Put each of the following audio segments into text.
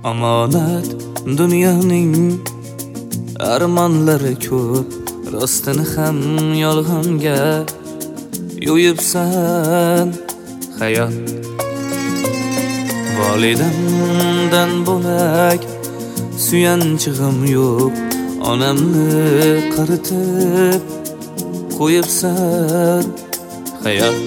Amonat dunyoning armonlari ko'p, rostini ham yolg'onga yo'yibsan hayot. Volidamdan bo'lak suyanchig'im yo'q, onamni qaritib qo'yibsan hayot.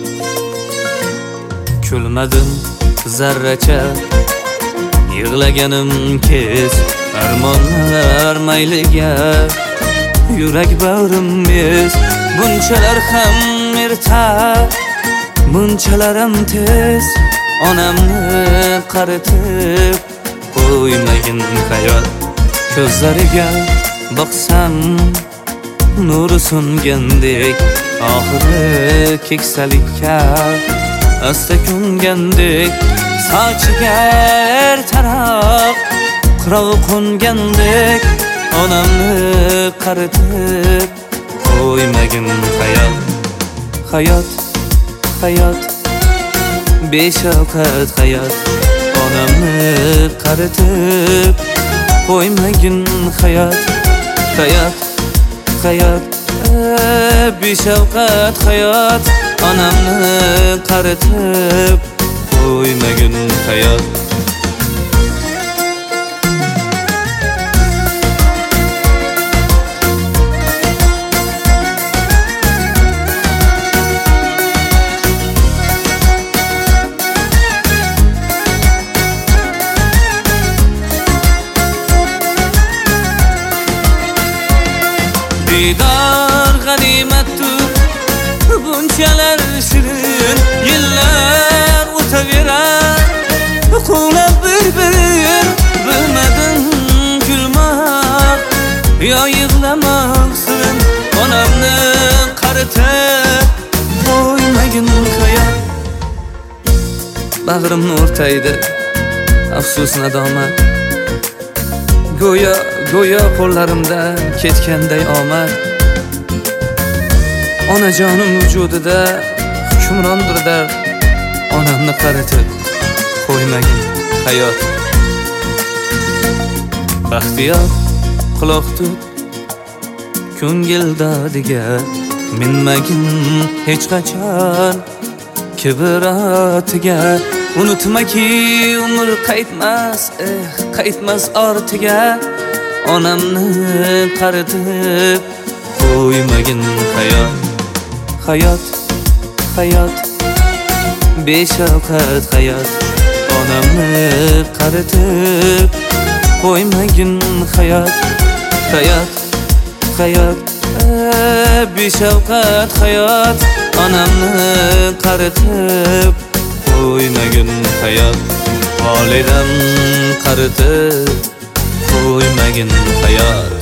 Kulmadim zarracha, yig'laganim kez, armonlar mayliga yurak bag'rim bez. Bunchalar ham erta, bunchalar ham tez, onamni qaritib qo'ymagin hayot. Ko'zlariga boqsam nuri so'ngandek, oxiri keksalikka asta ko'ngandek, sochiga ertaroq qirov qo'ngandek, onamni qaritib qo'ymagin hayot. Hayot, hayot, beshafqat hayot, onamni qaritib qo'ymagin hayot. Hayot, hayot, beshafqat hayot, onamni qaritib qo'ymagin hayot. Didor g'animatdir, bunchalar shirin, yillar o'taverar, quvlab bir-bir. Bilmadim kulmoq yo yig'lamoq sirin, onamni qaritib qo'ymagin hayot. Bag'rimni o'rtaydi afsus nadomat, go'yo qo'llarimdan ketganday omad. Onajonim vujudida hukmrondir dard, onamni qaritib qo'ymagin hayot. Baxtiyor quloq tut ko'ngil dodiga, minmagin hech qachon kibr otiga. Unutmaki umr qaytmas, qaytmas ortiga, onamni qaritib qo'ymagin hayot. Hayot, hayot, beshafqat hayot, onamni qaritib qo'ymagin hayot. Hayot, hayot, beshafqat hayot, onamni qaritib qo'ymagin hayot. Volidam qaritib qo'ymagin hayot.